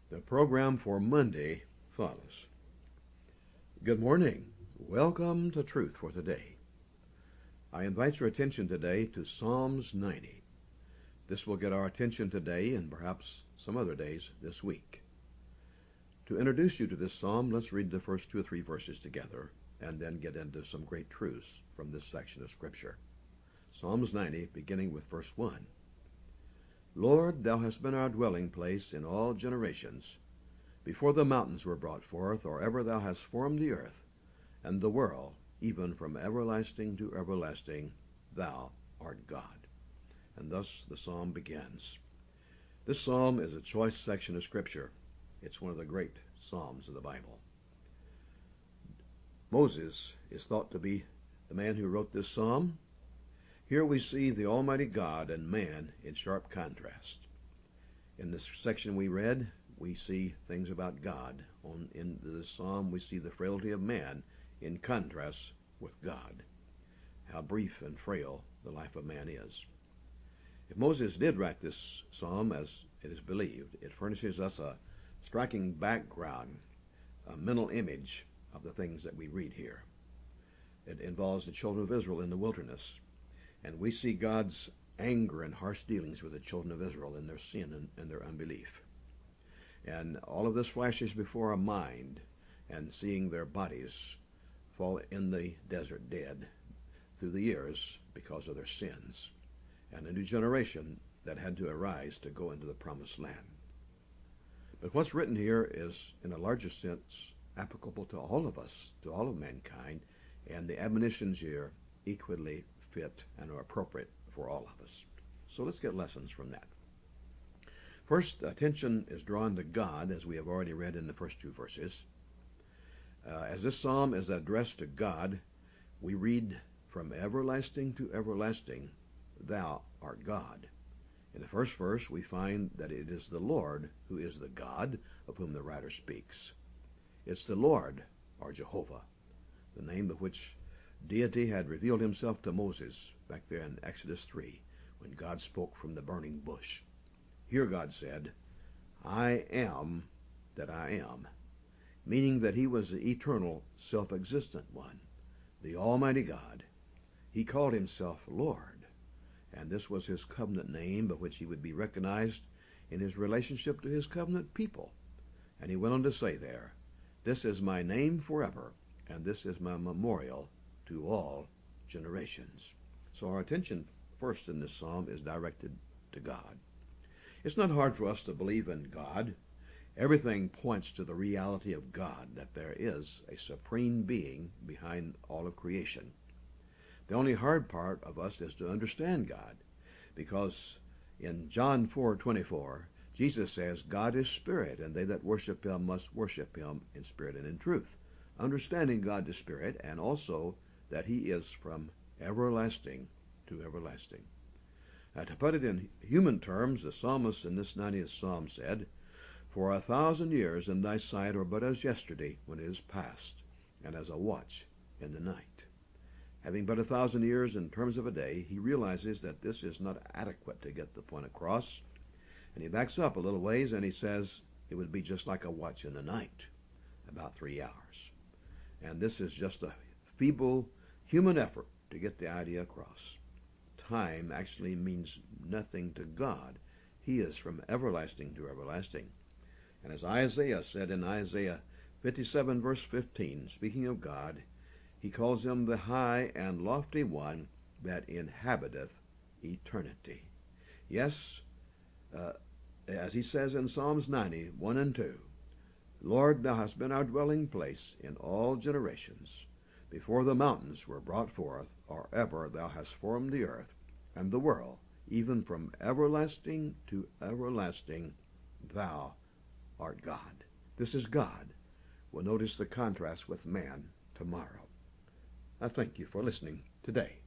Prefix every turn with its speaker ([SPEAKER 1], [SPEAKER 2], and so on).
[SPEAKER 1] The program for Monday follows. Good morning. Welcome to Truth for Today. I invite your attention today to Psalms 90. This will get our attention today and perhaps some other days this week. To introduce you to this psalm, let's read the first 2 or 3 verses together and then get into some great truths from this section of Scripture. Psalms 90, beginning with verse 1. Lord, thou hast been our dwelling place in all generations. Before the mountains were brought forth, or ever thou hast formed the earth, and the world, even from everlasting to everlasting, thou art God. And thus the psalm begins. This psalm is a choice section of Scripture. It's one of the great psalms of the Bible. Moses is thought to be the man who wrote this psalm. Here we see the Almighty God and man in sharp contrast. In this section we read, we see things about God. In this psalm, we see the frailty of man in contrast with God. How brief and frail the life of man is. If Moses did write this psalm, as it is believed, it furnishes us a striking background, a mental image of the things that we read here. It involves the children of Israel in the wilderness. And we see God's anger and harsh dealings with the children of Israel in their sin and their unbelief. And all of this flashes before our mind, and seeing their bodies fall in the desert dead through the years because of their sins, and a new generation that had to arise to go into the promised land. But what's written here is, in a larger sense, applicable to all of us, to all of mankind, and the admonitions here equally fit and are appropriate for all of us. So let's get lessons from that. First, attention is drawn to God, as we have already read in the first 2 verses. As this psalm is addressed to God, we read, from everlasting to everlasting, thou art God. In the first verse, we find that it is the Lord who is the God of whom the writer speaks. It's the Lord, or Jehovah, the name of which deity had revealed himself to Moses back there in Exodus 3 when God spoke from the burning bush. Here God said, I am that I am, meaning that he was the eternal, self-existent one, the Almighty God. He called himself Lord, and this was his covenant name by which he would be recognized in his relationship to his covenant people. And he went on to say there, this is my name forever, and this is my memorial to all generations. So our attention first in this psalm is directed to God. It's not hard for us to believe in God. Everything points to the reality of God, that there is a supreme being behind all of creation. The only hard part of us is to understand God, because in John 4:24, Jesus says, God is spirit, and they that worship him must worship him in spirit and in truth. Understanding God is spirit, and also that he is from everlasting to everlasting. Now, to put it in human terms, the psalmist in this 90th psalm said, for 1,000 years in thy sight are but as yesterday when it is past, and as a watch in the night. Having but 1,000 years in terms of a day, he realizes that this is not adequate to get the point across, and he backs up a little ways and he says it would be just like a watch in the night, about 3 hours. And this is just a feeble human effort to get the idea across. Time actually means nothing to God. He is from everlasting to everlasting. And as Isaiah said in Isaiah 57 verse 15, speaking of God, he calls him the high and lofty one that inhabiteth eternity. Yes, as he says in Psalms 90, 1 and 2, Lord, thou hast been our dwelling place in all generations. Before the mountains were brought forth, or ever thou hast formed the earth and the world, even from everlasting to everlasting, thou art God. This is God. We'll notice the contrast with man tomorrow. I thank you for listening today.